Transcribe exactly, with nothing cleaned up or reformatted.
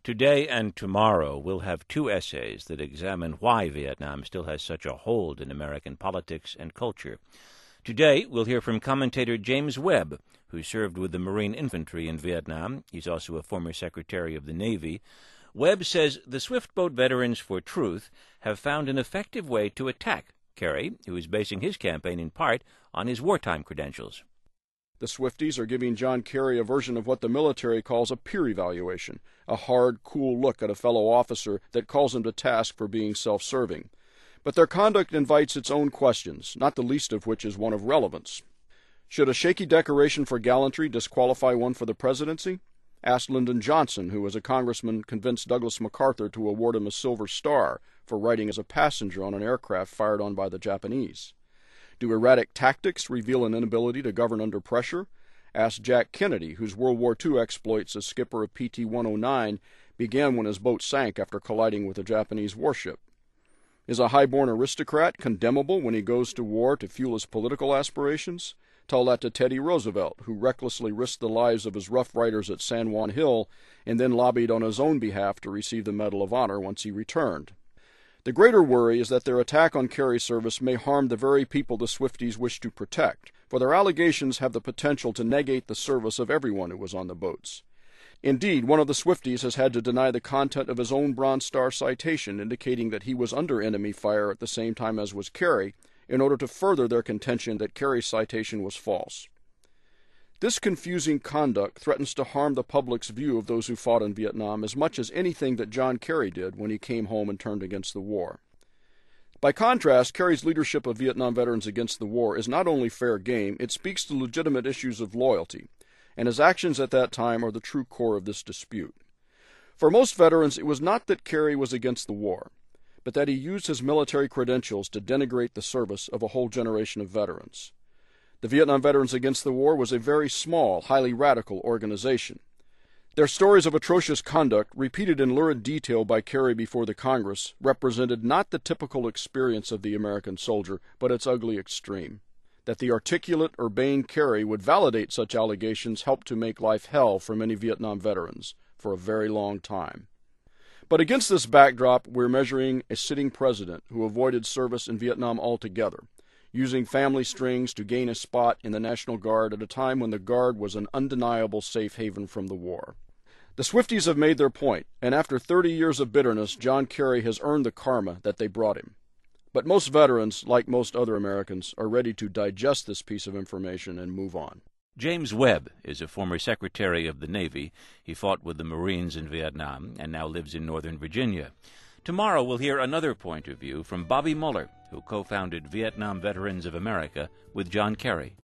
Today and tomorrow we'll have two essays that examine why Vietnam still has such a hold in American politics and culture. Today we'll hear from commentator James Webb, who served with the Marine Infantry in Vietnam. He's also a former Secretary of the Navy. Webb says the Swiftboat Veterans for Truth have found an effective way to attack Kerry, who is basing his campaign in part on his wartime credentials. The Swifties are giving John Kerry a version of what the military calls a peer evaluation, a hard, cool look at a fellow officer that calls him to task for being self-serving. But their conduct invites its own questions, not the least of which is one of relevance. Should a shaky decoration for gallantry disqualify one for the presidency? Ask Lyndon Johnson, who as a congressman convinced Douglas MacArthur to award him a Silver Star for riding as a passenger on an aircraft fired on by the Japanese. Do erratic tactics reveal an inability to govern under pressure? Ask Jack Kennedy, whose World War Two exploits as skipper of P T one oh nine began when his boat sank after colliding with a Japanese warship. Is a high-born aristocrat condemnable when he goes to war to fuel his political aspirations? Tell that to Teddy Roosevelt, who recklessly risked the lives of his Rough Riders at San Juan Hill and then lobbied on his own behalf to receive the Medal of Honor once he returned. The greater worry is that their attack on Kerry's service may harm the very people the Swifties wish to protect, for their allegations have the potential to negate the service of everyone who was on the boats. Indeed, one of the Swifties has had to deny the content of his own Bronze Star citation, indicating that he was under enemy fire at the same time as was Kerry, in order to further their contention that Kerry's citation was false. This confusing conduct threatens to harm the public's view of those who fought in Vietnam as much as anything that John Kerry did when he came home and turned against the war. By contrast, Kerry's leadership of Vietnam veterans against the war is not only fair game, it speaks to legitimate issues of loyalty, and his actions at that time are the true core of this dispute. For most veterans, it was not that Kerry was against the war, but that he used his military credentials to denigrate the service of a whole generation of veterans. The Vietnam Veterans Against the War was a very small, highly radical organization. Their stories of atrocious conduct, repeated in lurid detail by Kerry before the Congress, represented not the typical experience of the American soldier, but its ugly extreme. That the articulate, urbane Kerry would validate such allegations helped to make life hell for many Vietnam veterans for a very long time. But against this backdrop, we're measuring a sitting president who avoided service in Vietnam altogether, using family strings to gain a spot in the National Guard at a time when the Guard was an undeniable safe haven from the war. The Swifties have made their point, and after thirty years of bitterness, John Kerry has earned the karma that they brought him. But most veterans, like most other Americans, are ready to digest this piece of information and move on. James Webb is a former Secretary of the Navy. He fought with the Marines in Vietnam and now lives in Northern Virginia. Tomorrow we'll hear another point of view from Bobby Muller, who co-founded Vietnam Veterans of America with John Kerry.